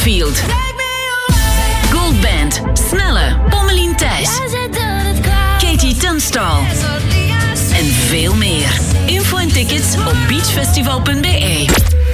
Hatfield. Goldband, Snelle, Pommelien Thijs, Katie Tunstall en veel meer. Info en tickets op beachfestival.be.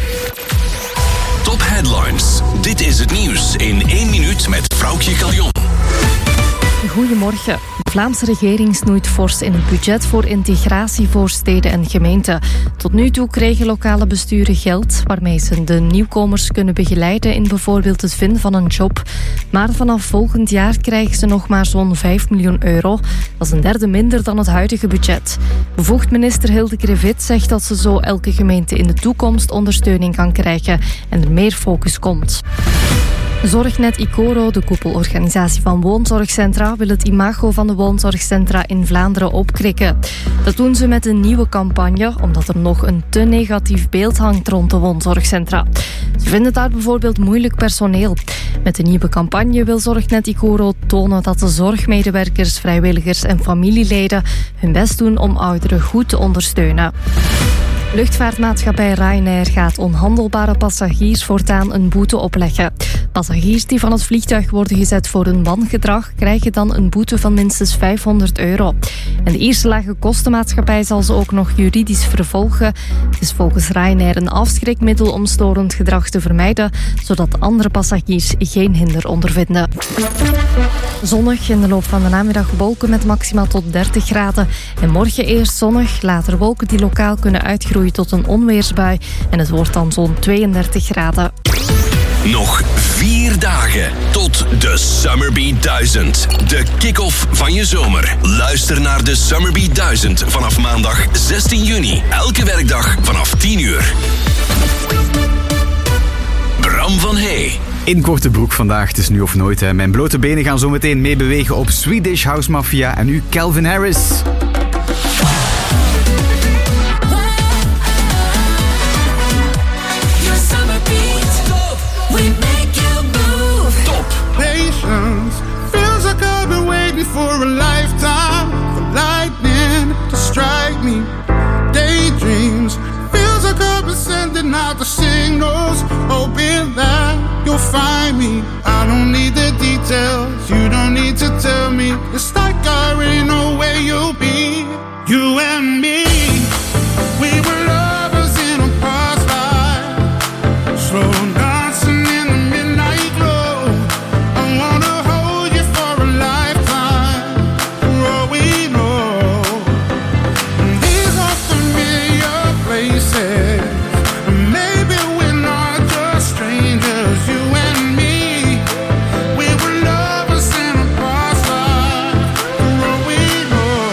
Top Headlines. Dit is het nieuws in 1 minuut met Vroukje Caljon. Goedemorgen. De Vlaamse regering snoeit fors in het budget voor integratie voor steden en gemeenten. Tot nu toe kregen lokale besturen geld waarmee ze de nieuwkomers kunnen begeleiden in bijvoorbeeld het vinden van een job. Maar vanaf volgend jaar krijgen ze nog maar zo'n 5 miljoen euro. Dat is een derde minder dan het huidige budget. Bevoegd minister Hilde Krevit zegt dat ze zo elke gemeente in de toekomst ondersteuning kan krijgen en er meer focus komt. Zorgnet Icoro, de koepelorganisatie van woonzorgcentra, wil het imago van de woonzorgcentra in Vlaanderen opkrikken. Dat doen ze met een nieuwe campagne, omdat er nog een te negatief beeld hangt rond de woonzorgcentra. Ze vinden daar bijvoorbeeld moeilijk personeel. Met de nieuwe campagne wil Zorgnet Icoro tonen dat de zorgmedewerkers, vrijwilligers en familieleden hun best doen om ouderen goed te ondersteunen. Luchtvaartmaatschappij Ryanair gaat onhandelbare passagiers voortaan een boete opleggen. Passagiers die van het vliegtuig worden gezet voor hun wangedrag krijgen dan een boete van minstens €500. En de Ierse lage kostenmaatschappij zal ze ook nog juridisch vervolgen. Het is volgens Ryanair een afschrikmiddel om storend gedrag te vermijden, zodat andere passagiers geen hinder ondervinden. Zonnig, in de loop van de namiddag wolken met maximaal tot 30 graden. En morgen eerst zonnig, later wolken die lokaal kunnen uitgroeien tot een onweersbui. En het wordt dan zo'n 32 graden. Nog 4 dagen tot de Summerbeat 1000. De kick-off van je zomer. Luister naar de Summerbeat 1000 vanaf maandag 16 juni. Elke werkdag vanaf 10 uur. Bram van Hey. In korte broek vandaag, het is nu of nooit. Hè. Mijn blote benen gaan zo meteen meebewegen op Swedish House Mafia. En nu Calvin Harris. Patience feels like I've been waiting for a lifetime for lightning to strike me. Daydreams feels like I've been sending out the signals, hoping that you'll find me. I don't need the details, you don't need to tell me. It's like I already know where you'll be. You and me, we were lovers in a past life, slow dancing in the midnight glow. I wanna hold you for a lifetime, for all we know. These are familiar places, maybe we're not just strangers. You and me, we were lovers in a past life, for all we know.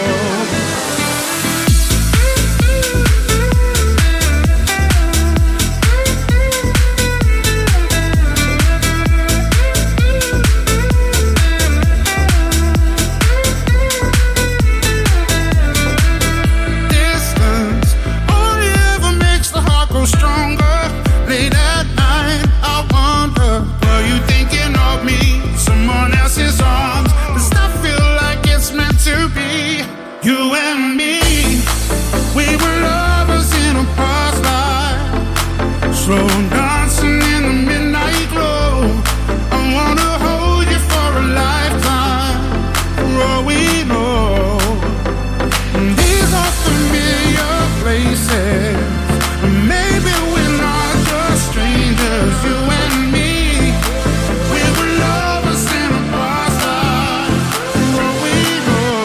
Distance only ever makes the heart grow stronger. Late at night, I wonder, were you thinking of me? Someone else's arms. Does that feel like it's meant to be? You and me, we were lovers in a past life, slow dancing in the midnight glow. I wanna hold you for a lifetime, for all we know. These are familiar places, maybe we're not just strangers. You and me, we were lovers in a past life, for all we know.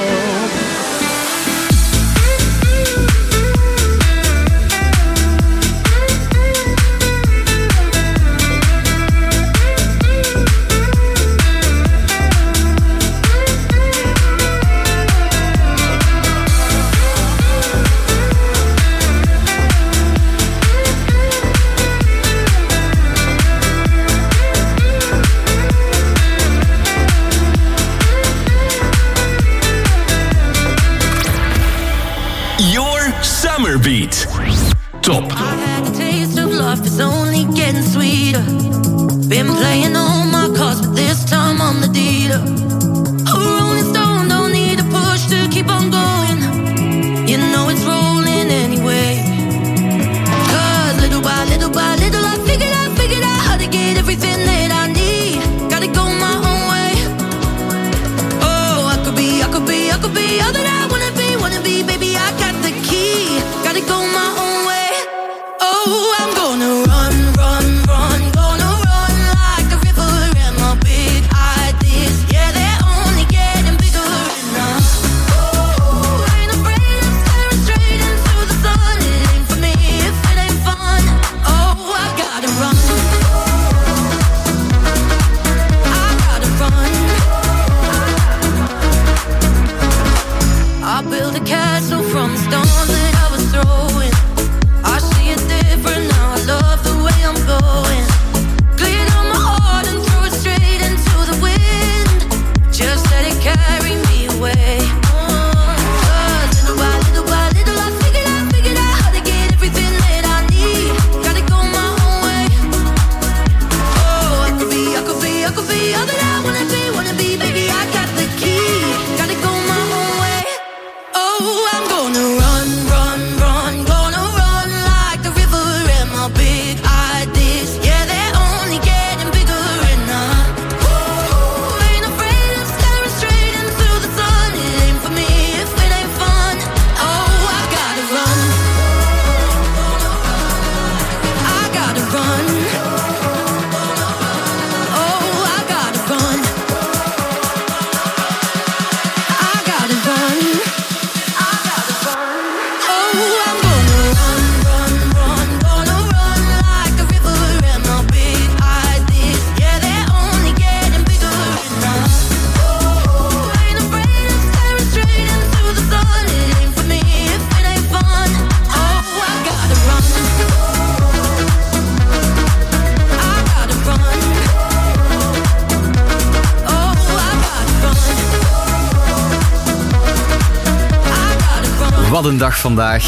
Your Summer Beat. Top. I had a taste of life, it's only getting sweeter. Been playing all my cards, but this time I'm the dealer. A rolling stone, don't need a push to keep on going. You know it's rolling anyway. 'Cause little by little I figured out how to get everything that I Wat een dag vandaag.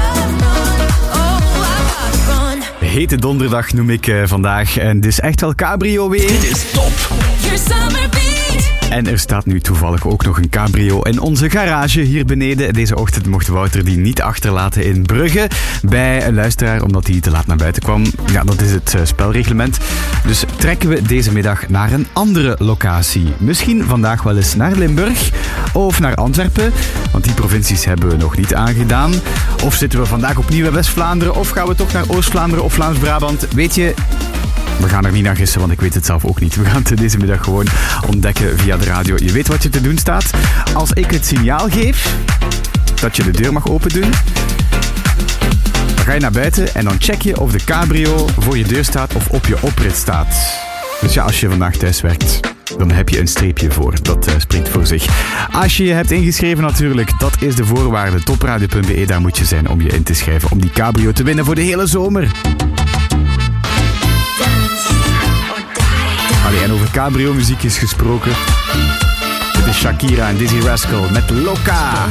Hete donderdag noem ik vandaag. En het is echt wel cabrio weer. Dit is top. Your summer beat. En er staat nu toevallig ook nog een cabrio in onze garage hier beneden. Deze ochtend mocht Wouter die niet achterlaten in Brugge bij een luisteraar, omdat hij te laat naar buiten kwam. Ja, dat is het spelreglement. Dus trekken we deze middag naar een andere locatie. Misschien vandaag wel eens naar Limburg of naar Antwerpen, want die provincies hebben we nog niet aangedaan. Of zitten we vandaag opnieuw in West-Vlaanderen of gaan we toch naar Oost-Vlaanderen of Vlaams-Brabant? Weet je... We gaan er niet naar gissen, want ik weet het zelf ook niet. We gaan het deze middag gewoon ontdekken via de radio. Je weet wat je te doen staat. Als ik het signaal geef dat je de deur mag open doen, dan ga je naar buiten en dan check je of de cabrio voor je deur staat of op je oprit staat. Dus ja, als je vandaag thuis werkt, dan heb je een streepje voor. Dat spreekt voor zich. Als je je hebt ingeschreven natuurlijk, dat is de voorwaarde. Topradio.be, daar moet je zijn om je in te schrijven om die cabrio te winnen voor de hele zomer. Allee, en over cabrio-muziekjes gesproken. Dit is Shakira en Dizzy Rascal met Loca.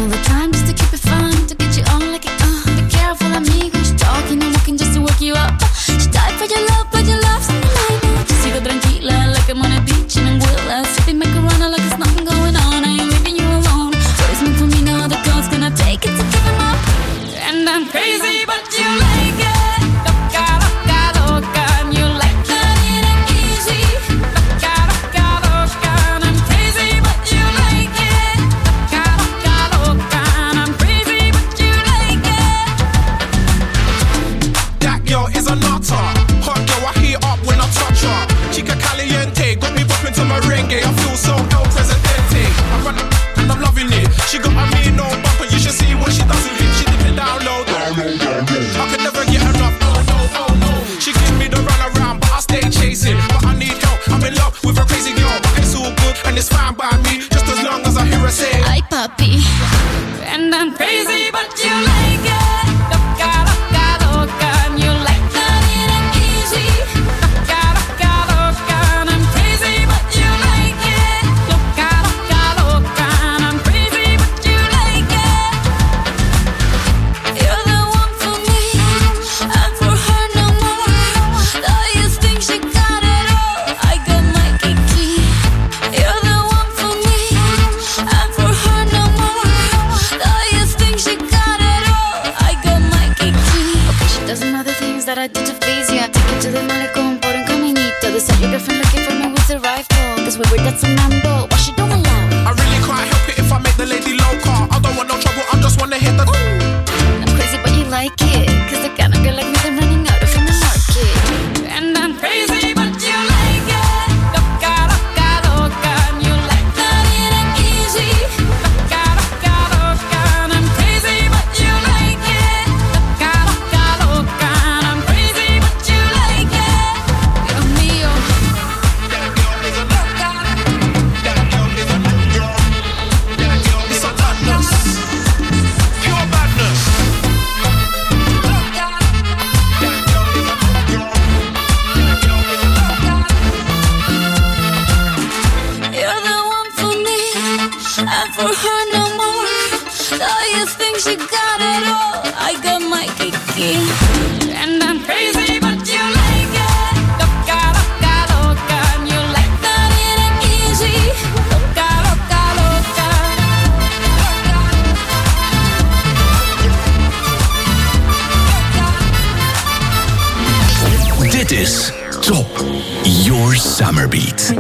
Dit is Top Your Summer Beat.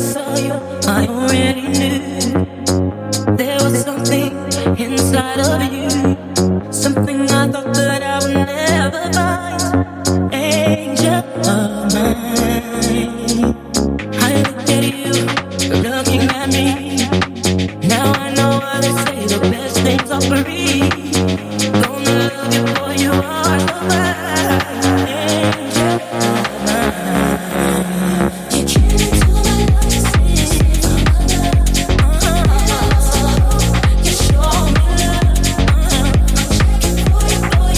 I already knew there was something inside of you, something I thought that I would never find. Angel of mine, I look at you, you're looking at me. Now I know why they say the best things are free. Gonna love you for you are so fine. Boy,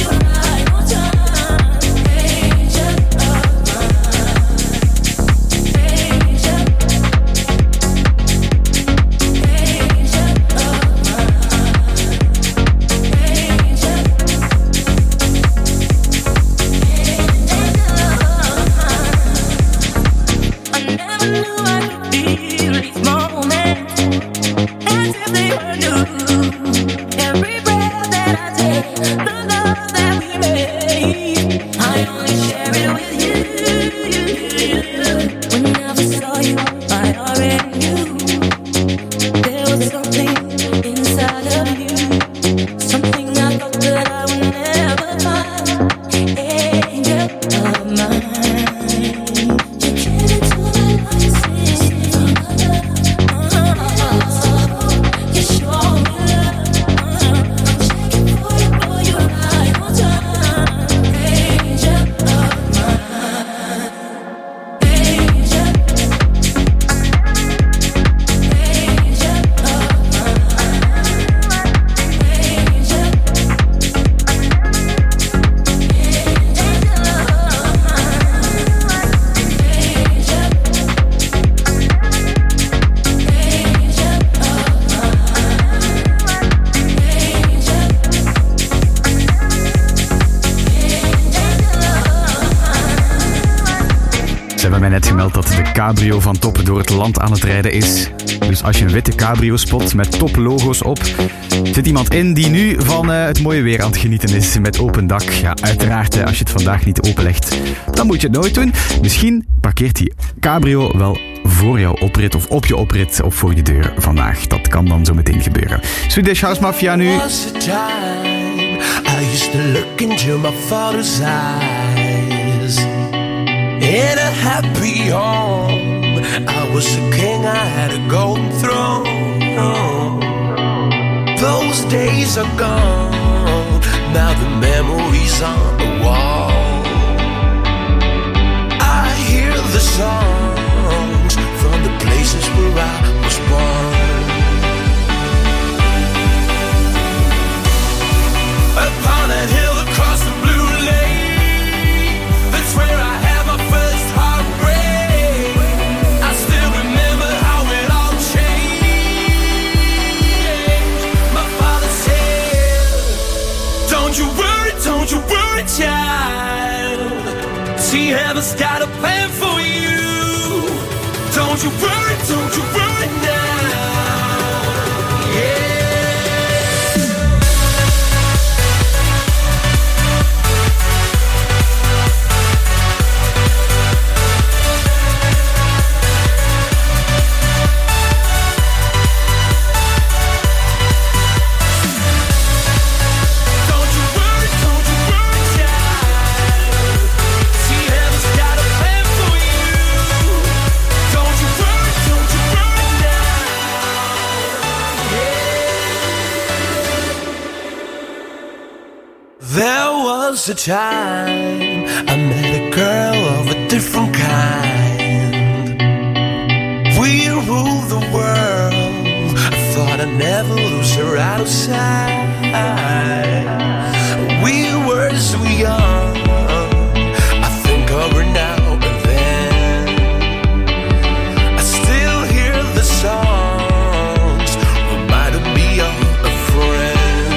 Cabrio van Top door het land aan het rijden is. Dus als je een witte cabrio spot met Top-logo's op, zit iemand in die nu van het mooie weer aan het genieten is met open dak. Ja, uiteraard, als je het vandaag niet openlegt, dan moet je het nooit doen. Misschien parkeert die cabrio wel voor jouw oprit of op je oprit of voor je deur vandaag. Dat kan dan zo meteen gebeuren. Swedish House Mafia nu. I used to look into my father's eyes. In a happy home, I was a king, I had a golden throne. Those days are gone, now the memories on the wall. I hear the songs from the places where I was born. Upon that hill across the blue lake, that's where I had my first heartbreak. I still remember how it all changed. My father said, don't you worry, child. See, heaven's got a plan for you. Don't you worry now. Yeah. There was a time I met a girl of a different kind. We ruled the world. I thought I'd never lose her out of sight. We were so young. I think of her now and then. I still hear the songs, reminding me of a friend.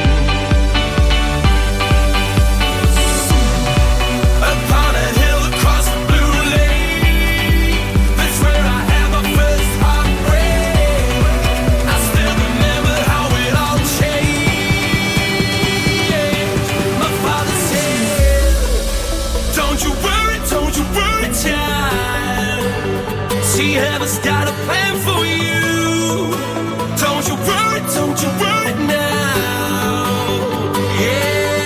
See, heaven's got a plan for you. Don't you worry now. Yeah.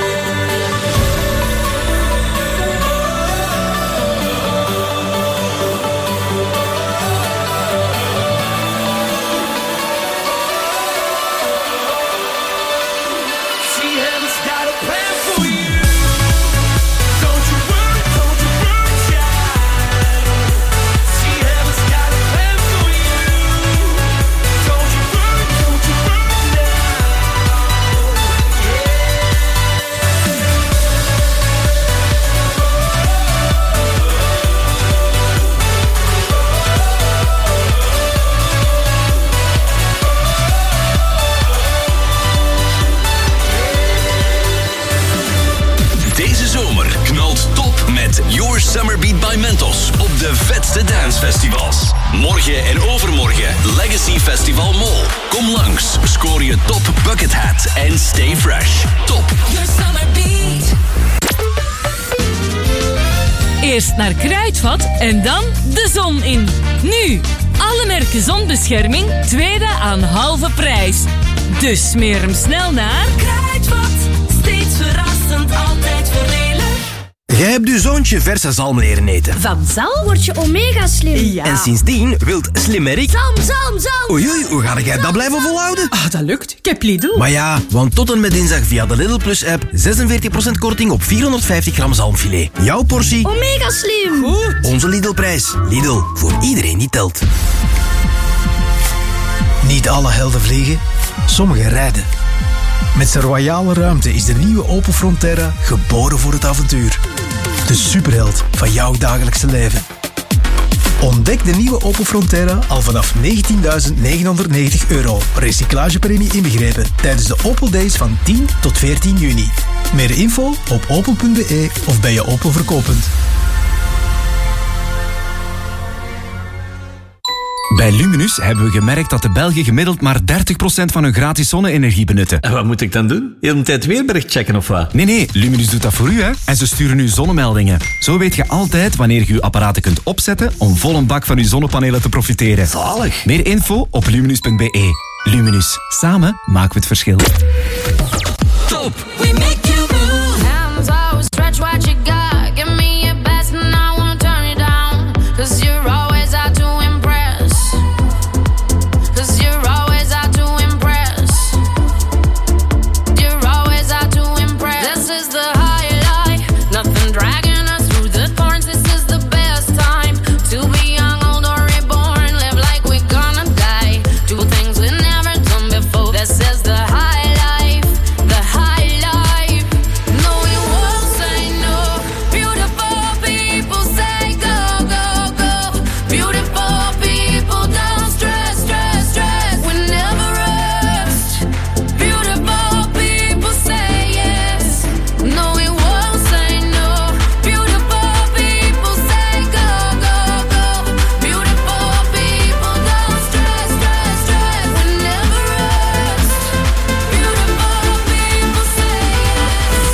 See, heaven's got a plan for you. Don't you worry, child. See, heaven's got a plan for you. beste dancefestivals. Morgen en overmorgen Legacy Festival Mol. Kom langs, scoor je top bucket hat en stay fresh. Top. Your summer beat. Eerst naar Kruidvat en dan de zon in. Nu, alle merken zonbescherming, tweede aan halve prijs. Dus smeer hem snel naar Kruidvat. Steeds verrassend, altijd voordelig. Jij hebt uw zoontje verse zalm leren eten. Van zalm word je omega slim. Ja. En sindsdien wilt slimmerik... Zalm. Oei, hoe ga jij dat blijven volhouden? Ah, dat lukt. Ik heb Lidl. Maar ja, want tot en met dinsdag via de Lidl Plus app 46% korting op 450 gram zalmfilet. Jouw portie, Omega slim. Goed. onze Lidl-prijs. Lidl, voor iedereen die telt. Niet alle helden vliegen, sommigen rijden. Met zijn royale ruimte is de nieuwe Opel Frontera geboren voor het avontuur. De superheld van jouw dagelijkse leven. Ontdek de nieuwe Opel Frontera al vanaf €19.990. Recyclagepremie inbegrepen tijdens de Opel Days van 10 tot 14 juni. Meer info op opel.be of bij je Opel verkooppunt. Bij Luminus hebben we gemerkt dat de Belgen gemiddeld maar 30% van hun gratis zonne-energie benutten. En wat moet ik dan doen? Heel de tijd weerbericht checken of wat? Nee, Luminus doet dat voor u, hè. En ze sturen u zonnemeldingen. Zo weet je altijd wanneer je uw apparaten kunt opzetten om vol een bak van uw zonnepanelen te profiteren. Zalig. Meer info op luminus.be. Luminus. Samen maken we het verschil. Top. We make you move. Hands out, stretch what you got. Give me your best and I won't turn you down. 'Cause you're always out to impress. 'Cause you're always out to impress. You're always out to impress. This is the high life. Nothing dragging us through the thorns. This is the best time to be young, old or reborn. Live like we're gonna die. Do things we never done before. This is the high life. The high life. No, we won't say no. Beautiful people say go, go, go. Beautiful people don't stress, stress, stress. We never rest. Beautiful people say yes. No, we won't say no. Beautiful people say go, go, go. Beautiful people don't stress, stress, stress. We never rest. Beautiful people say yes.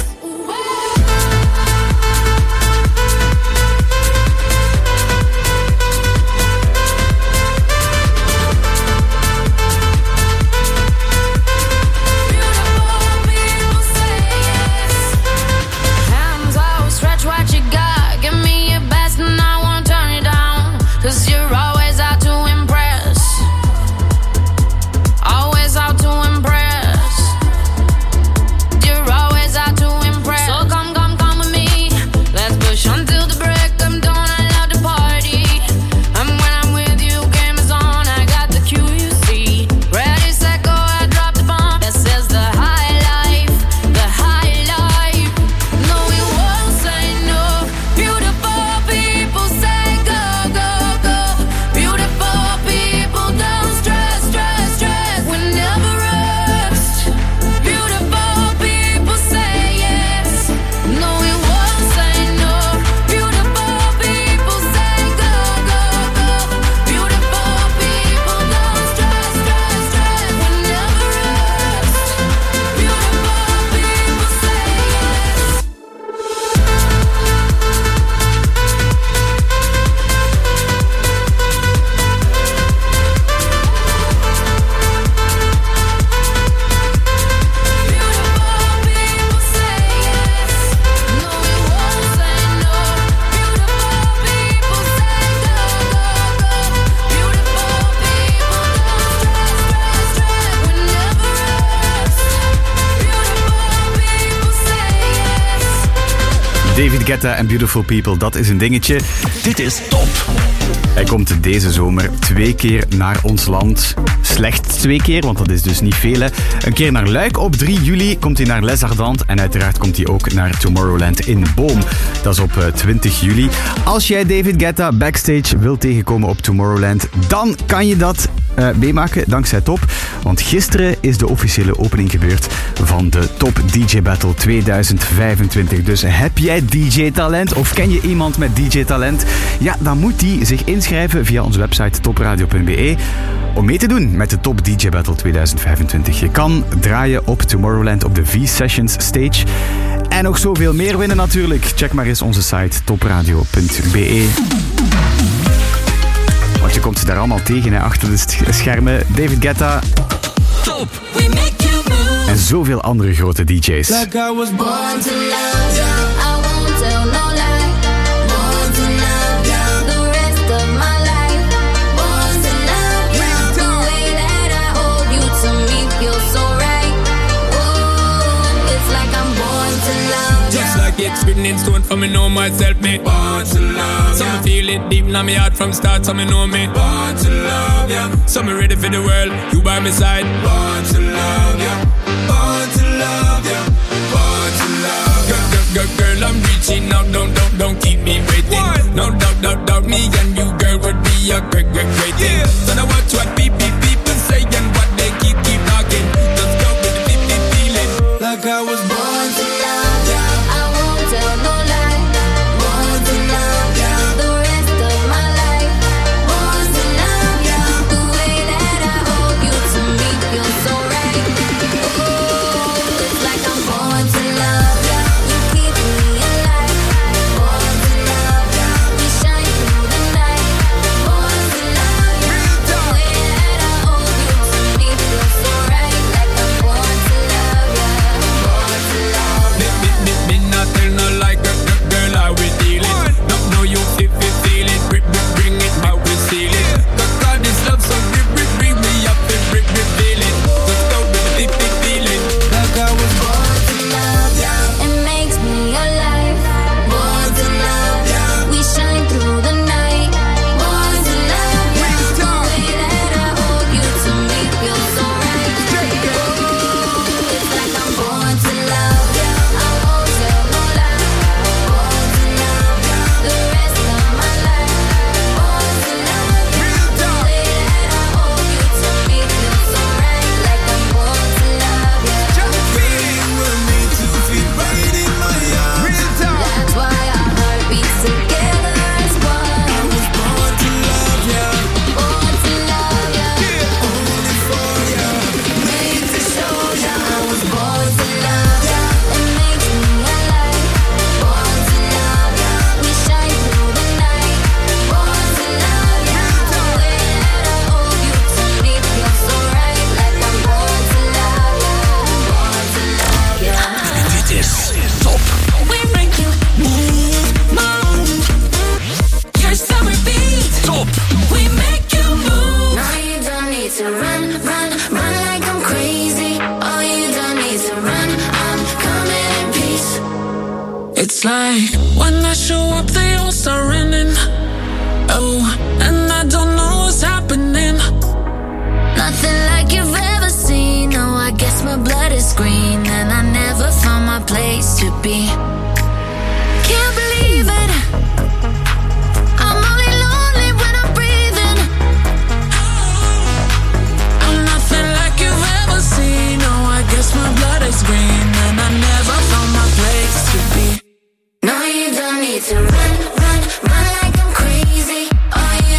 Hands out, stretch what you got. Give me your best and I won't turn you down. 'Cause you're always out to impress. Always out to impress. You're always out to impress. So come with me. Let's push until the break of dawn. I love the party. And when I'm with you, game is on. I got the cue, you see. Ready, set, go, I drop the bomb. This is the high life. The high life. No, we won't say no. Beautiful people say go, go, go. Beautiful people don't stress, stress, stress. We never rest. Beautiful people say yes. No, we won't say no. Beautiful people say go, go, go. Beautiful people don't stress, stress, stress. We never rest. Beautiful people say yes. Beautiful people say yes. No, we won't say no. Beautiful people say go, go, go. Beautiful people don't stress, stress, stress. We never rest. Beautiful people say yes. David Guetta en Beautiful People, dat is een dingetje. Dit is Top. Hij komt deze zomer 2 keer naar ons land. Slechts 2 keer, want dat is dus niet veel. Hè. Een keer naar Luik op 3 juli komt hij naar Les Ardentes. En uiteraard komt hij ook naar Tomorrowland in Boom. Dat is op 20 juli. Als jij David Guetta backstage wilt tegenkomen op Tomorrowland, dan kan je dat meemaken dankzij Top. Want gisteren is de officiële opening gebeurd van de Top DJ Battle 2025. Dus heb jij DJ-talent of ken je iemand met DJ-talent? Ja, dan moet die zich zich inschrijven via onze website topradio.be om mee te doen met de Top DJ Battle 2025. Je kan draaien op Tomorrowland op de V-Sessions stage. En nog zoveel meer winnen natuurlijk. Check maar eens onze site topradio.be. Want je komt ze daar allemaal tegen, hè, achter de schermen. David Guetta. Top. We make you move. En zoveel andere grote DJ's. Like I was born to love you. I won't tell no lie. Born to love you. The rest of my life. Born to love you. The way that I hold you to me feels so right. Ooh, it's like I'm born to love you. Just like it's written in stone for me know myself, me born to love you. So me feel it deep in my heart from start, so me know me born to love you. So me ready for the world, you by my side. Born to love you. Born to love you. Born to love you. Girl, I'm reaching out, don't keep me waiting. No doubt, me and you, girl, would be a great thing. So now watch what people say and what they keep talking. Let's go with the feeling. Like I was born to love you. I won't tell no lie. Born to love you. The rest of my life. Born to love you. The way that I hold you to me feels so right. Ooh, it's like I'm born to love you. You keep me alive. Born to love you. We shine through the night. Born to love you. The way that I hold you to me feels so right. Like I'm born to love you. Born to love you. Me not tell no like girl, how we dealing. No, you feel it, bring it, how we seal it. God, this love so bring me up and feel it. Let's go with the feeling. Like I was born to love you. It makes me alive. Born to love you. We shine through the night. Born to love you. The way that I hold you to me feels so right. Ooh, it's like I'm born to love you. I won't tell no lie. Born to love you. The rest of my life. Born to love you. The way that I hold you to me feels so right. Like I'm born to love you. Feeling will need to feel right in my arms. That's why our heart beats together as one. I was born to love you. Born to love you. Only for you. Made to show you. I was born to love you. It makes me alive. Born to love you. We shine through the night. Born to love you. The way that I hold you to me feels so right. Like I'm born to love you. Born to love you. Dit is Top. We make you move. Your summer beat. Top. We make you move. Now you don't need to run like I'm crazy. All you don't need to run. I'm coming in peace. It's like when I show up, they all start running. Oh, and I don't know what's happening. Nothing like you've ever seen. No, I guess my blood is green, and I never found my place to be. Can't believe it. I'm only lonely when I'm breathing. I'm nothing like you've ever seen. No, I guess my blood is green, and I never found my place to be. No, you don't need to run like I'm crazy. All you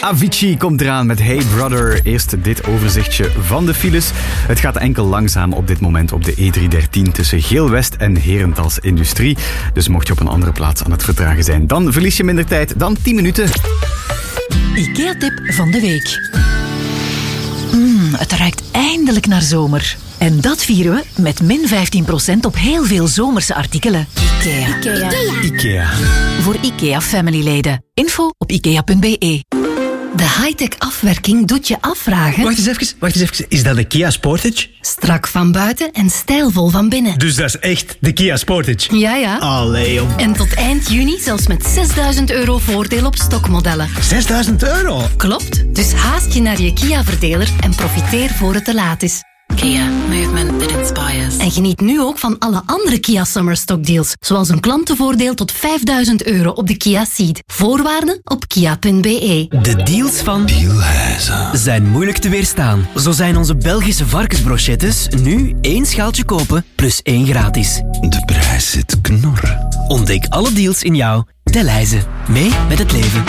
Avicii komt eraan met Hey Brother. Eerst dit overzichtje van de files. Het gaat enkel langzaam op dit moment op de E313 tussen Geel-West en Herentals Industrie. Dus mocht je op een andere plaats aan het vertragen zijn, dan verlies je minder tijd dan 10 minuten. IKEA-tip van de week. Het ruikt eindelijk naar zomer. En dat vieren we met min 15% op heel veel zomerse artikelen. IKEA. Voor IKEA Family-leden. Info op ikea.be. De high-tech afwerking doet je afvragen... Wacht eens even. Is dat de Kia Sportage? Strak van buiten en stijlvol van binnen. Dus dat is echt de Kia Sportage? Ja. Allee, jong. En tot eind juni zelfs met €6.000 voordeel op stokmodellen. €6.000? Klopt. Dus haast je naar je Kia-verdeler en profiteer voor het te laat is. Kia, movement that inspires. En geniet nu ook van alle andere Kia Summer Stock Deals, zoals een klantenvoordeel tot €5.000 op de Kia Ceed. Voorwaarden op kia.be. De deals van Dealhuizen zijn moeilijk te weerstaan. Zo zijn onze Belgische varkensbrochettes nu 1 schaaltje kopen plus 1 gratis. De prijs zit knor. Ontdek alle deals in jouw Delhaize. Mee met het leven.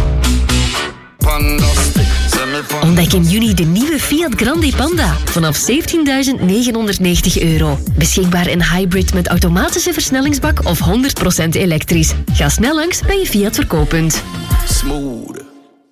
Ontdek in juni de nieuwe Fiat Grande Panda vanaf €17.990. Beschikbaar in hybrid met automatische versnellingsbak of 100% elektrisch. Ga snel langs bij je Fiat verkooppunt. Smooth.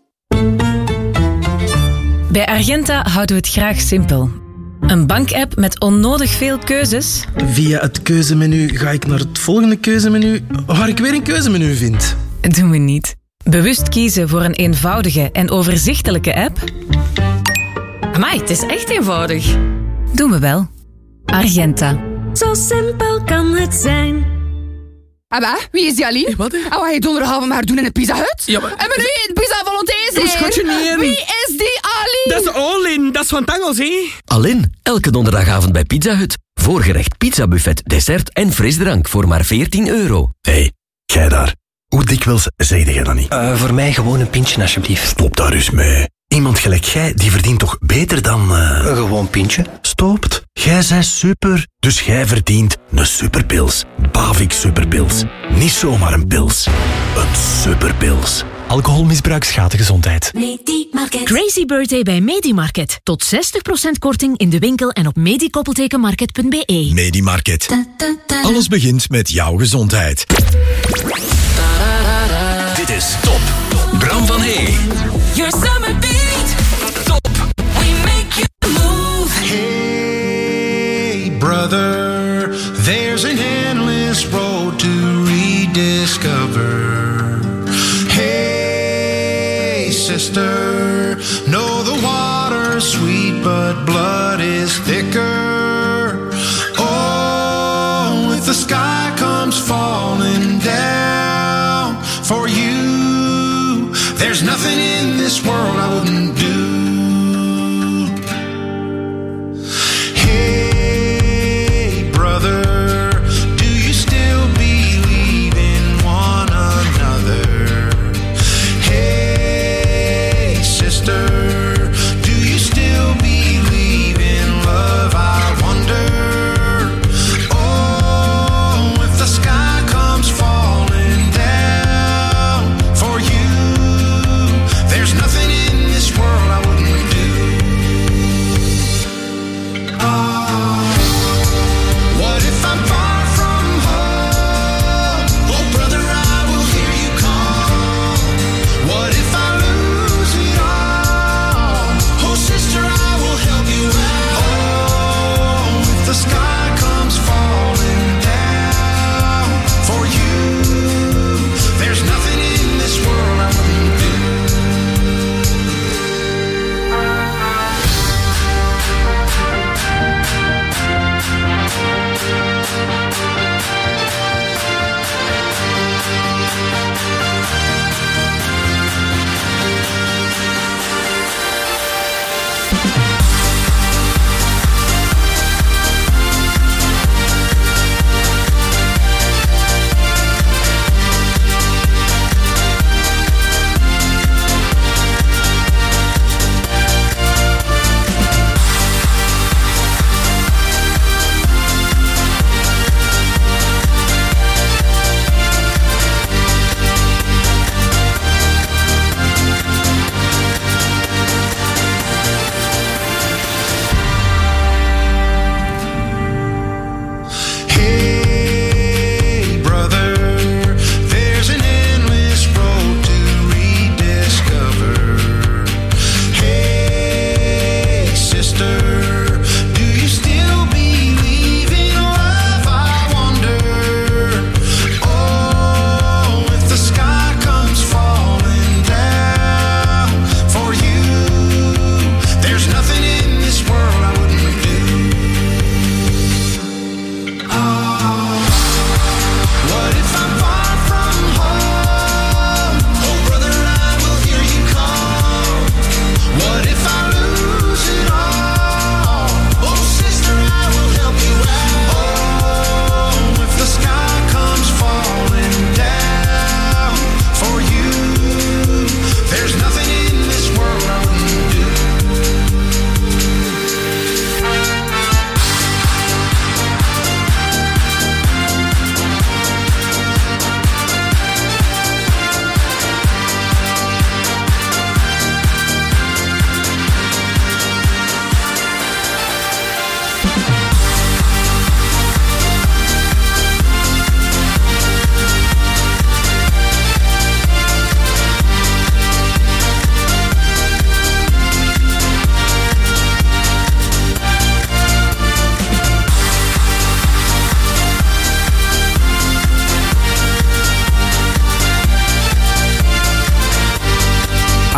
Bij Argenta houden we het graag simpel. Een bankapp met onnodig veel keuzes. Via het keuzemenu ga ik naar het volgende keuzemenu, waar ik weer een keuzemenu vind. Doen we niet. Bewust kiezen voor een eenvoudige en overzichtelijke app? Amai, het is echt eenvoudig. Doen we wel. Argenta. Zo simpel kan het zijn. Wie is die Ali? Wat ga je donderdagavond maar doen in een Pizza Hut? Ja, maar... En wie een Pizza Volontaise? Oh, schatje, nee. Wie is die Ali? Dat is Olin, dat is van Tangels, hè? Alin, elke donderdagavond bij Pizza Hut. Voorgerecht, pizzabuffet, dessert en frisdrank voor maar €14. Hé, jij daar. Hoe dikwijls zeg jij dat niet? Voor mij gewoon een pintje, alsjeblieft. Stop daar eens mee. Iemand gelijk jij, die verdient toch beter dan... Een gewoon pintje. Stopt. Jij zei super. Dus jij verdient een superpils. Bavik superpils. Niet zomaar een pils. Een superpils. Alcoholmisbruik schaadt de gezondheid. Crazy Birthday bij Medimarket. Tot 60% korting in de winkel en op medikoppeltekenmarket.be. Medimarket. Alles begint met jouw gezondheid. Dit is Top. Bram van Hey. Your summer beat. Top. We make you move. Hey, brother, there's an endless road to rediscover. Hey, sister, know the water's sweet, but blood is thicker. Oh, if the sky comes falling down for you, there's nothing in this world I wouldn't do. Hey, brother, do you still believe in one another? Hey, sister, do you still believe in love? I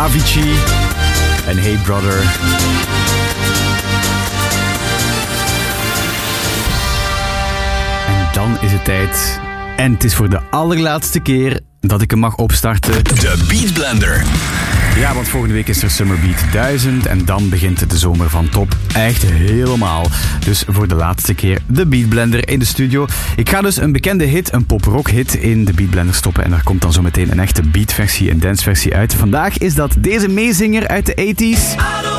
Avicii en Hey Brother. En dan is het tijd. En het is voor de allerlaatste keer dat ik hem mag opstarten. De Beat Blender. Ja, want volgende week is er Summer Beat 1000 en dan begint de zomer van top echt helemaal. Dus voor de laatste keer de Beat Blender in de studio. Ik ga dus een bekende hit, een pop-rock hit in de Beat Blender stoppen en daar komt dan zo meteen een echte beatversie, een danceversie uit. Vandaag is dat deze meezinger uit de 80's.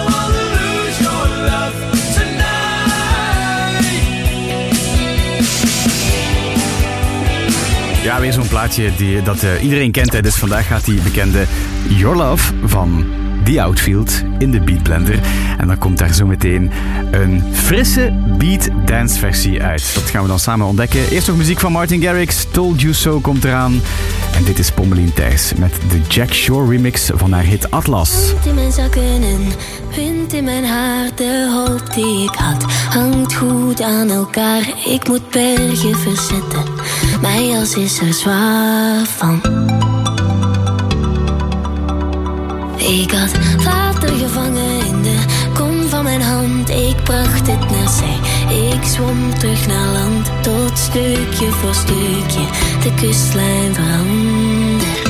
Ja, weer zo'n plaatje dat iedereen kent. Hè. Dus vandaag gaat die bekende Your Love van The Outfield in de Beat Blender. En dan komt daar zo meteen een frisse beat dance versie uit. Dat gaan we dan samen ontdekken. Eerst nog muziek van Martin Garrix. Told You So komt eraan. En dit is Pommelien Thijs met de Jack Shore remix van haar hit Atlas. Wind in mijn zakken en wind in mijn haar. De hoop die ik had hangt goed aan elkaar. Ik moet bergen verzetten. Mijn jas is er zwaar van. Ik had water gevangen in de kom van mijn hand. Ik bracht het naar zee. Ik zwom terug naar land. Tot stukje voor stukje de kustlijn verandert.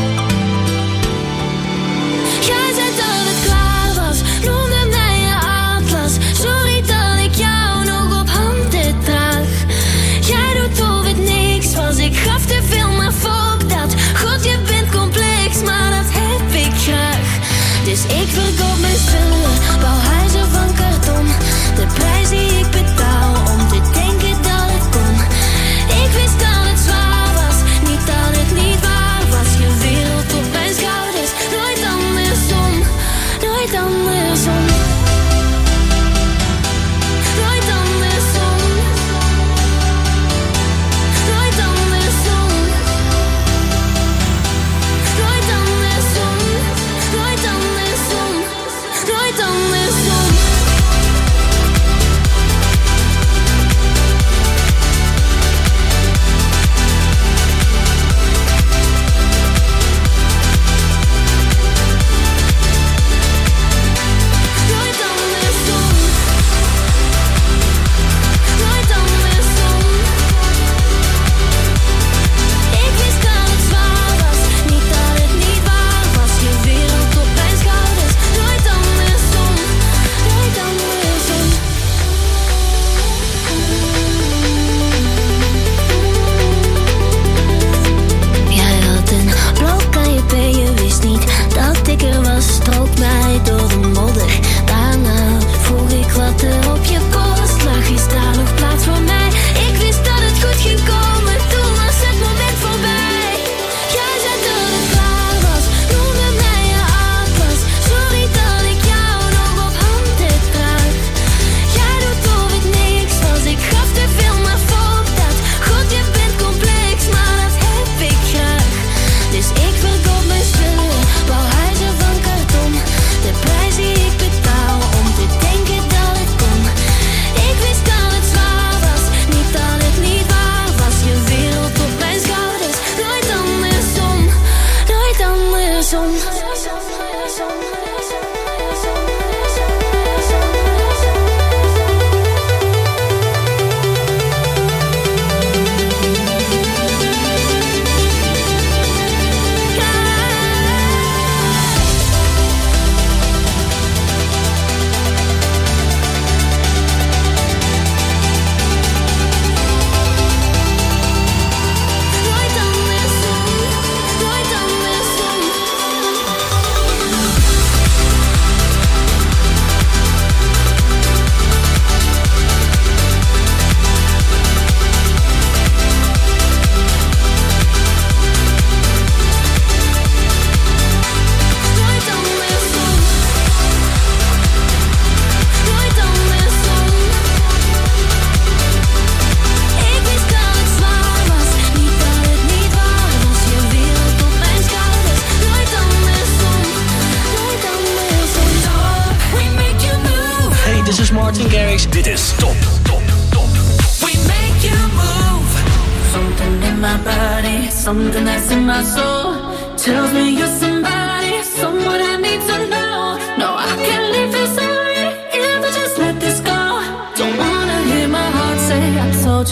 Jij zei dat het klaar was. Noemde mij je atlas. Sorry dat ik jou nog op handen draag. Jij doet of het niks was. Ik gaf te veel, maar fuck dat. God, je bent complex, maar dat heb ik graag. Dus ik verkoop mijn spullen, bouw huizen van karton. De prijs die ik betaal om te denken dat het kon. Ik wist dat het zwaar was, niet dat het niet waar was. Je wereld op mijn schouders, nooit andersom, nooit andersom. Nooit andersom. Nooit andersom. Nooit andersom. Nooit andersom. Nooit andersom. Ik er was, strook mij door de modder. Daarna vroeg ik wat er op je post lag. Is daar nog plaats voor mij? Ik wist dat het goed ging komen. Toen was het moment voorbij. Jij zei dat het klaar was. Noemde mij je atlas. Sorry dat ik jou nog op handen draag. Jij doet of het niks was. Ik gaf te veel, maar fuck dat. God, je bent complex, maar dat heb ik graag. Dus ik verkoop mijn spullen, bouw huizen van karton. De prijs die ik betaal om te denken dat het kon. Ik wist dat het zwaar was, niet dat het niet waar was. Je wereld op mijn schouders, nooit andersom, nooit andersom. Martin Garrix. Dit is Top. We make you move. Something in my body, something that's in my soul tells me you're somebody, someone I need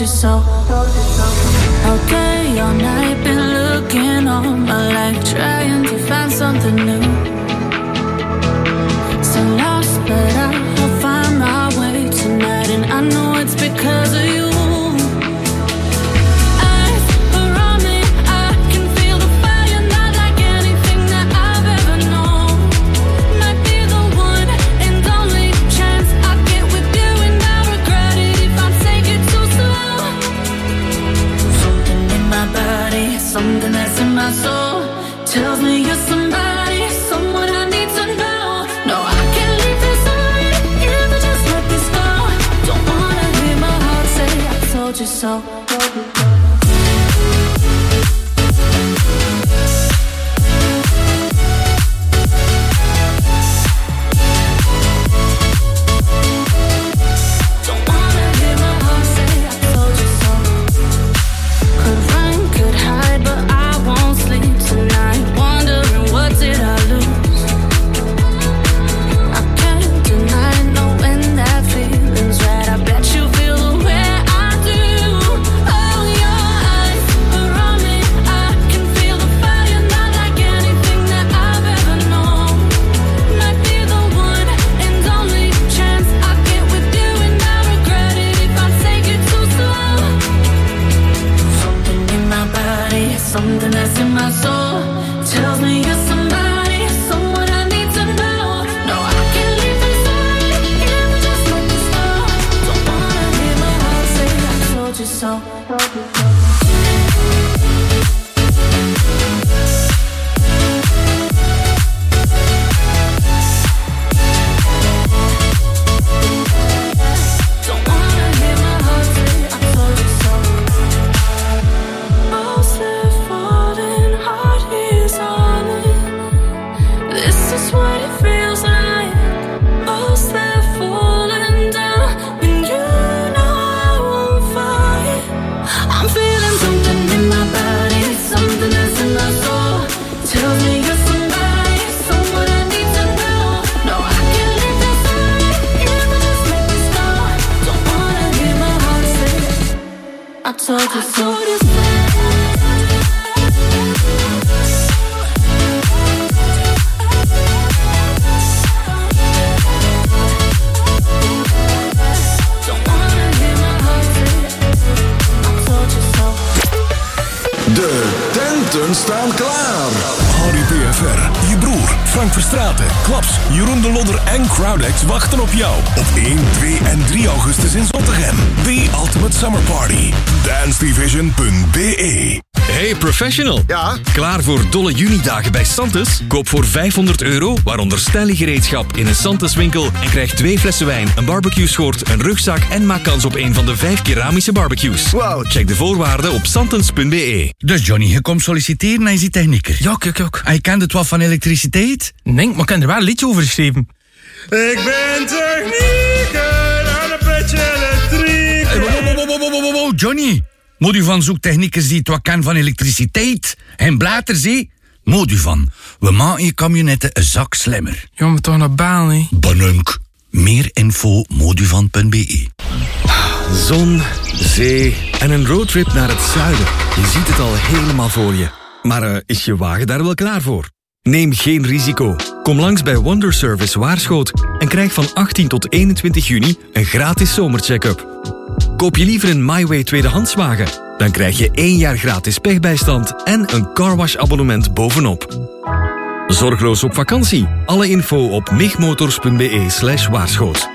you so. Okay, all night been looking all my life, trying to find something new. So lost, but I'll find my way tonight, and I know it's because of you. Something that's in my soul tells me you're somebody, someone I need to know. No, I can't leave this alone if I just let this go. Don't wanna hear my heart say I told you so. Something that's in my soul tells me you're somebody, someone I need to know. No, I can't leave this alone if I just let this go. Don't wanna hear my heart say I told you so. I told you so. De tenten staan klaar. Harry PFR, je broer, Frank Verstraeten, Klaps, Jeroen de Lodder en Crowdex wachten op jou. Op 1, 2 en 3 augustus in Zottegem. The Ultimate Summer Party. dancedivision.be. Hey professional. Ja? Klaar voor dolle junidagen bij Santis? Koop voor €500, waaronder stelligereedschap in een Santis winkel en krijg 2 flessen wijn, een barbecue-schort, een rugzak en maak kans op een van de 5 keramische barbecues. Wow. Check de voorwaarden op santens.be. Dus Johnny, je komt solliciteren en je ziet technieker. Ja, kijk. En je kent het wat van elektriciteit? Nee, maar ik heb er wel een liedje over geschreven. Ik ben technieker aan een beetje elektrieker. Wow, Johnny. Moduvan zoekt techniekers die het wat kan van elektriciteit. En Blaterzee? Moduvan. We maken je camionetten een zak slimmer. Ja, maar toch naar baan, hè? Banunk. Meer info moduvan.be. Zon, zee en een roadtrip naar het zuiden. Je ziet het al helemaal voor je. Maar is je wagen daar wel klaar voor? Neem geen risico. Kom langs bij Wonder Service Waarschoot en krijg van 18 tot 21 juni een gratis zomercheck-up. Koop je liever een MyWay tweedehandswagen? Dan krijg je 1 jaar gratis pechbijstand en een carwash-abonnement bovenop. Zorgeloos op vakantie. Alle info op migmotors.be/waarschoot.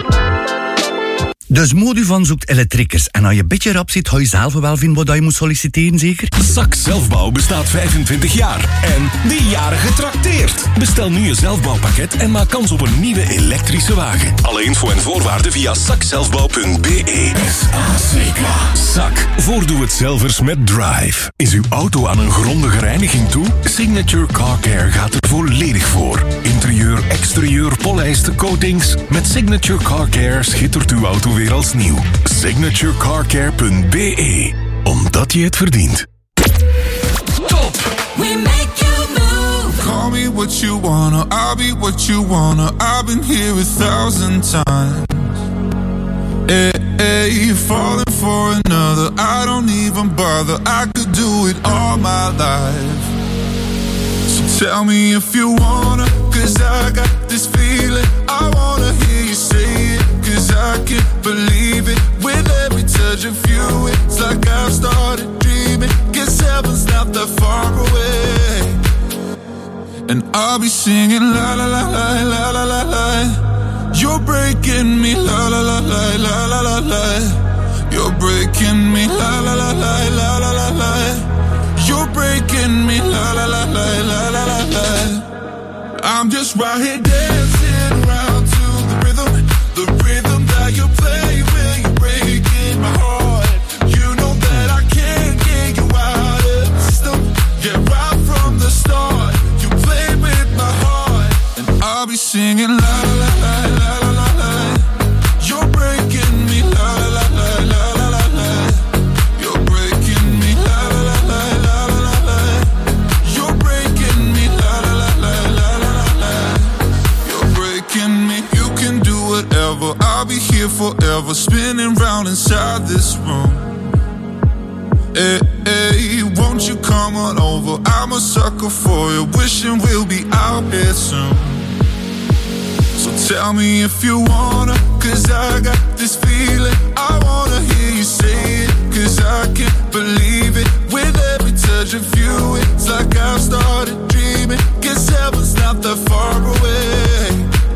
Dus Moduvan zoekt elektriekers. En als je een beetje rap zit, ga je zelf wel vinden wat je moet solliciteren, zeker? Zak Zelfbouw bestaat 25 jaar. En die jaren getrakteerd. Bestel nu je zelfbouwpakket en maak kans op een nieuwe elektrische wagen. Alle info en voorwaarden via zakzelfbouw.be. SACK. Zak. Voor doe-het-zelvers met Drive. Is uw auto aan een grondige reiniging toe? Signature Car Care gaat er volledig voor. Interieur, exterieur, polijsten, coatings. Met Signature Car Care schittert uw auto weer als nieuw. Signaturecarcare.be. Omdat je het verdient. Top! We make you move. Call me what you wanna, I'll be what you wanna. I've been here 1,000 times. Hey, hey, you're falling for another. I don't even bother. I could do it all my life. So tell me if you wanna, 'cause I got this feeling. I wanna hear you say it, 'cause I can't believe it. With every touch of you, it's like I've started dreaming. 'Cause heaven's not that far away. And I'll be singing la la la la la la la la. You're breaking me la la la la la la la la. You're breaking me la la la la la la la la. You're breaking me la la la la la la la la. I'm just right here dancing around to the rhythm that you play when you're breaking my heart. You know that I can't get you out of the system. Yeah, right from the start, you played with my heart, and I'll be singing la la la la la la la. You're breaking me la la la la la la la. You're breaking me la la la la la la la. You're breaking me la la la la la la la. You're breaking me. You can do whatever. I'll be here forever, spinning round inside this room. Hey, hey, won't you come on over? I'm a sucker for you, wishing we'll be out here soon. So tell me if you wanna, 'cause I got this feeling. I wanna hear you say it, 'cause I can't believe it. With every touch of you, it's like I've started dreaming. 'Cause heaven's not that far away.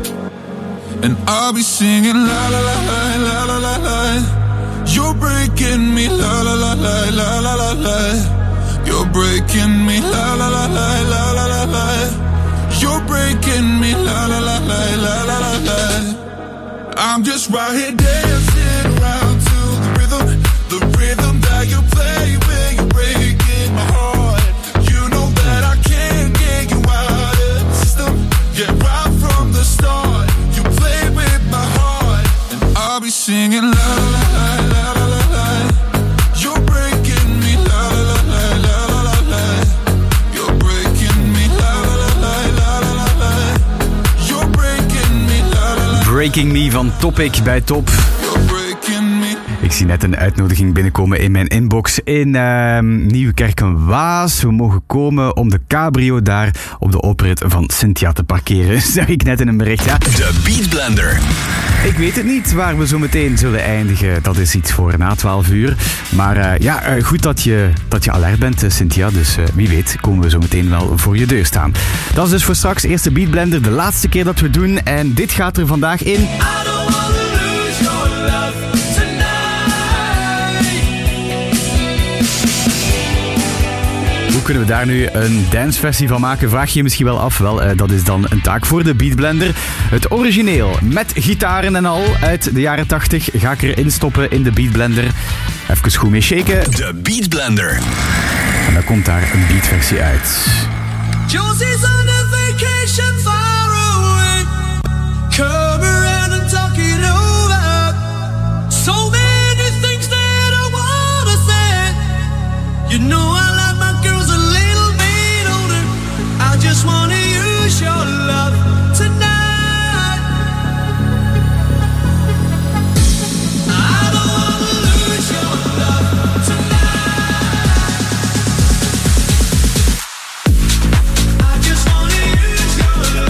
And I'll be singing la la la la la la la la. You're breaking me la la la la la la la la. You're breaking me la la la la la la la la. You're breaking me la la la la la la la la. I'm just right here dancing around to the rhythm that you play when you're breaking my heart. You know that I can't get you out of the system. Yeah, right from the start, you played with my heart, and I'll be singing la la la la la la la. You're breaking me la la la la la la la. You're breaking me la la la la la la la. You're breaking me la la la. Breaking Me van Topic bij Top. Ik zie net een uitnodiging binnenkomen in mijn inbox in Nieuwekerk en Waas. We mogen komen om de cabrio daar op de oprit van Cynthia te parkeren. Zeg ik net in een bericht. Ja. De Beat Blender. Ik weet het niet waar we zo meteen zullen eindigen. Dat is iets voor na 12 uur. Maar goed dat je alert bent, Cynthia. Dus wie weet komen we zo meteen wel voor je deur staan. Dat is dus voor straks eerste Beat Blender. De laatste keer dat we doen. En dit gaat er vandaag in. Hoe kunnen we daar nu een danceversie van maken? Vraag je je misschien wel af. Wel, dat is dan een taak voor de Beat Blender. Het origineel, met gitaren en al, uit de jaren 80, ga ik erin stoppen in de Beat Blender. Even goed mee shaken. De Beat Blender. En dan komt daar een beatversie uit. Josie's on a vacation far away. Come around and talk it over. So many things that I wanna say. You know I like my girls a little bit older. I just wanna use your love tonight. I don't wanna lose your love tonight. I just wanna use your love.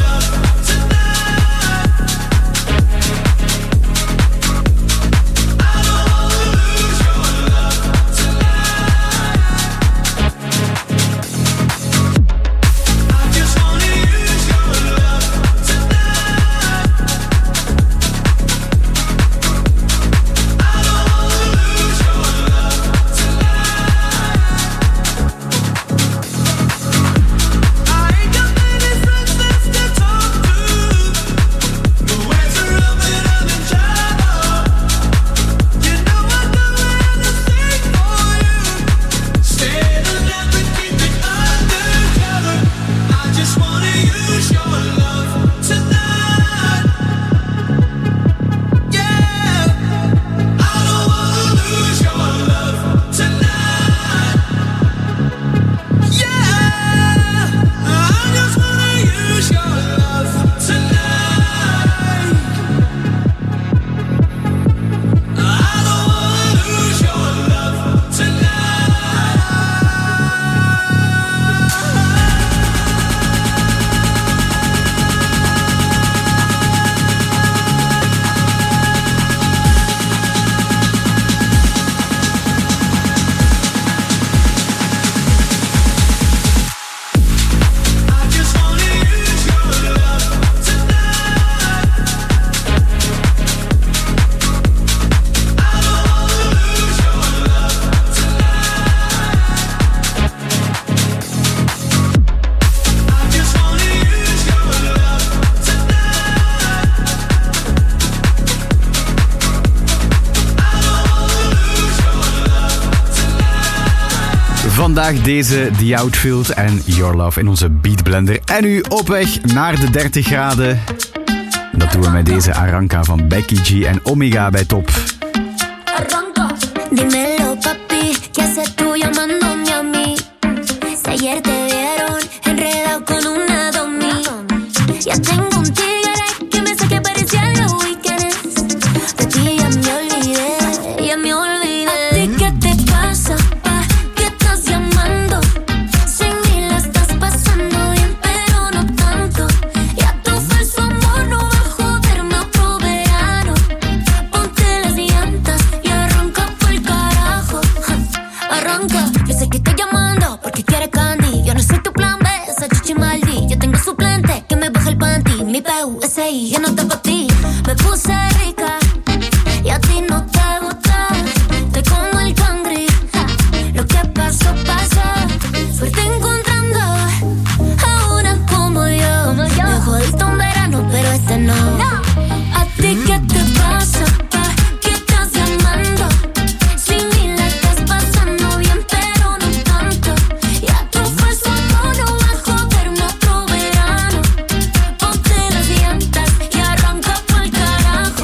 vandaag deze The Outfield en Your Love in onze Beatblender. En nu op weg naar de 30 graden. Dat doen we met deze Arranca van Becky G en Omega bij Top. Arranca. Dímelo, papi, ¿qué haces tú llamándome a mí? Si ayer te vieron enredado con una domi. Ya tengo un tigre que me saque parecía de Weekends. De ti ya me olvidé, ya me olvidé. ¿A ti qué te pasa, pa? ¿Qué estás llamando? Sin mí la estás pasando bien, pero no tanto. Ya tu falso amor no va a joderme otro verano. Ponte las llantas y arranca pa'l carajo. Arranca, yo sé que estoy llamando porque quieres candy. Yo no soy tu plan B, esa chichi maldi. Yo tengo suplente que me baja el panty. Mi PUSI, yo no te pa' ti. Me puse rica y a ti no te gusta. Te como el cangri. Lo que pasó, pasó. Suerte encontrando a una como yo. Me jodiste un verano, pero este no. ¿A ti qué te pasa, pa? ¿Qué estás llamando? Sin mí la estás pasando bien, pero no tanto. Ya tu falso amor no va a joderme otro verano. Ponte las llantas y arranca pa'l carajo.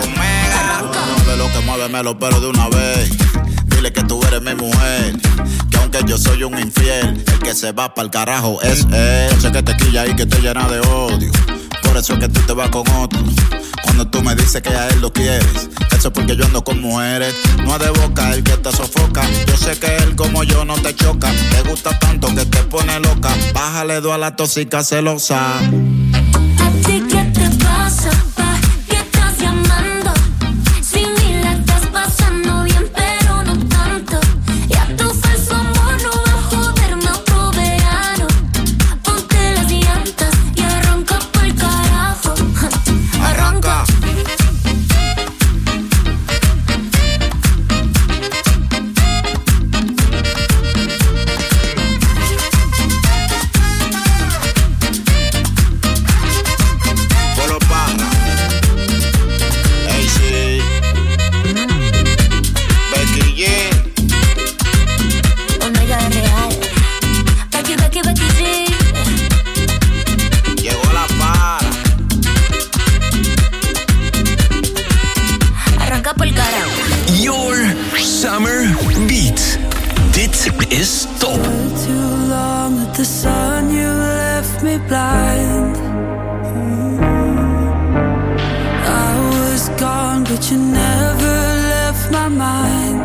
Mueve lo que muévemelo, pero de una vez. Dile que tú eres mi mujer. Que aunque yo soy un infiel, el que se va pa'l carajo es él. Sé que te quilla y que te llena de odio. Por eso es que tú te vas con otro. Cuando tú me dices que a él lo quieres, eso es porque yo ando con mujeres. No es de boca el que te sofoca. Yo sé que él como yo no te choca. Te gusta tanto que te pone loca. Bájale dos a la tóxica celosa. ¿A ti qué te pasa, pa? ¿Qué estás llamando? Sin mí la estás pasando bien, pero no tanto. Ya tu falso amor no va a joderme otro verano. Ponte las llantas y arranca pa'l carajo. Arranca. Polo Parra. AC. Becky G. Omega real. Becky, Becky, Becky G. Llegó la para. Arranca pa'l carajo. Your Summer Beat. Dit is Top. Too long at the sun, you left me blind. I was gone, but you never left my mind.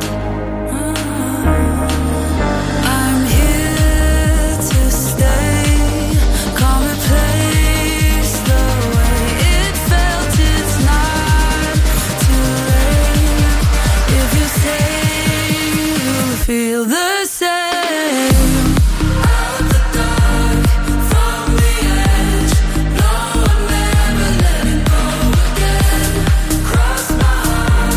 I'm here to stay. Can't replace the way it felt. It's not too late. If you say you'll feel the same. Out the dark, from the edge. No, I'm never letting go again. Cross my heart,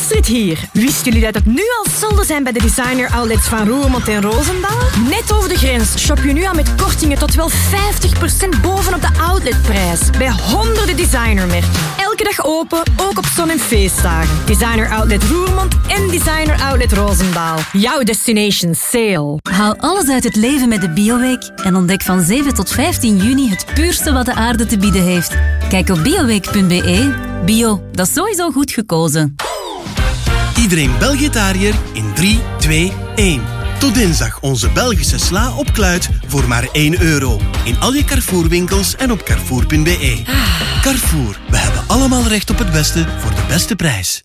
Astrid hier. Wisten jullie dat het nu al solden zijn bij de designer outlets van Roermond en Roosendaal? Net over de grens shop je nu al met kortingen tot wel 50% bovenop de outletprijs. Bij honderden designermerken. Elke dag open, ook op zon- en feestdagen. Designer Outlet Roermond en Designer Outlet Roosendaal. Jouw destination sale. Haal alles uit het leven met de Bioweek en ontdek van 7 tot 15 juni het puurste wat de aarde te bieden heeft. Kijk op bioweek.be. Bio, dat is sowieso goed gekozen. Iedereen Belgitariër in 3, 2, 1. Tot dinsdag onze Belgische sla op kluit voor maar €1. In al je Carrefour-winkels en op carrefour.be. Carrefour, we hebben allemaal recht op het beste voor de beste prijs.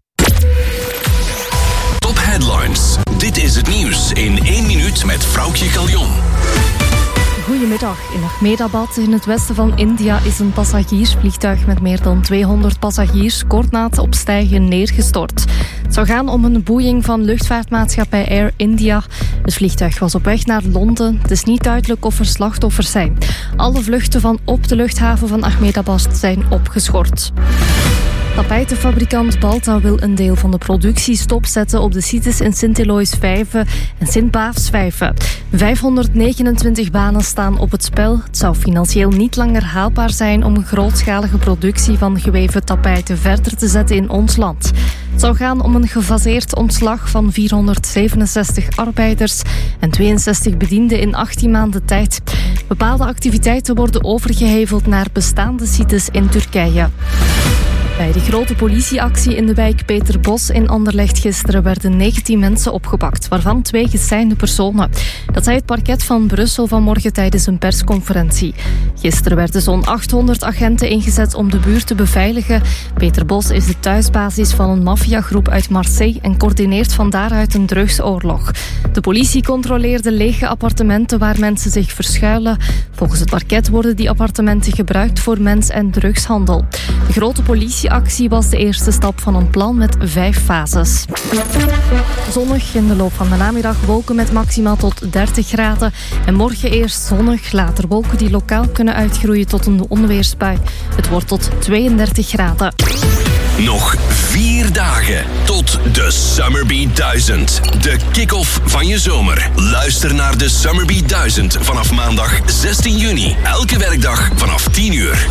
Top Headlines. Dit is het nieuws in 1 minuut met Vroukje Galjon. Goedemiddag. In Ahmedabad, in het westen van India, is een passagiersvliegtuig met meer dan 200 passagiers kort na het opstijgen neergestort. Het zou gaan om een boeing van luchtvaartmaatschappij Air India. Het vliegtuig was op weg naar Londen. Het is niet duidelijk of er slachtoffers zijn. Alle vluchten van op de luchthaven van Ahmedabad zijn opgeschort. Tapijtenfabrikant Balta wil een deel van de productie stopzetten op de sites in Sint-Eloisvijve en Sint-Baafsvijve. 529 banen staan op het spel. Het zou financieel niet langer haalbaar zijn om een grootschalige productie van geweven tapijten verder te zetten in ons land. Het zou gaan om een gefaseerd ontslag van 467 arbeiders en 62 bedienden in 18 maanden tijd. Bepaalde activiteiten worden overgeheveld naar bestaande sites in Turkije. Bij de grote politieactie in de wijk Peterbos in Anderlecht gisteren werden 19 mensen opgepakt, waarvan 2 geseinde personen. Dat zei het parket van Brussel vanmorgen tijdens een persconferentie. Gisteren werden zo'n 800 agenten ingezet om de buurt te beveiligen. Peterbos is de thuisbasis van een maffiagroep uit Marseille en coördineert van daaruit een drugsoorlog. De politie controleerde lege appartementen waar mensen zich verschuilen. Volgens het parket worden die appartementen gebruikt voor mens- en drugshandel. De grote politieactie was de eerste stap van een plan met 5 fases. Zonnig, in de loop van de namiddag wolken met maximaal tot 30 graden. En morgen eerst zonnig, later wolken die lokaal kunnen uitgroeien tot een onweersbui. Het wordt tot 32 graden. Nog 4 dagen tot de Summerbeat 1000. De kick-off van je zomer. Luister naar de Summerbeat 1000 vanaf maandag 16 juni. Elke werkdag vanaf 10 uur.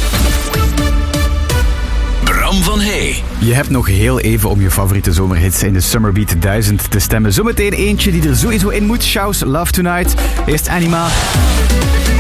Bram van Hey. Je hebt nog heel even om je favoriete zomerhits in de Summerbeat 1000 te stemmen. Zometeen eentje die er sowieso in moet. Shouse, Love Tonight. Eerst Anima.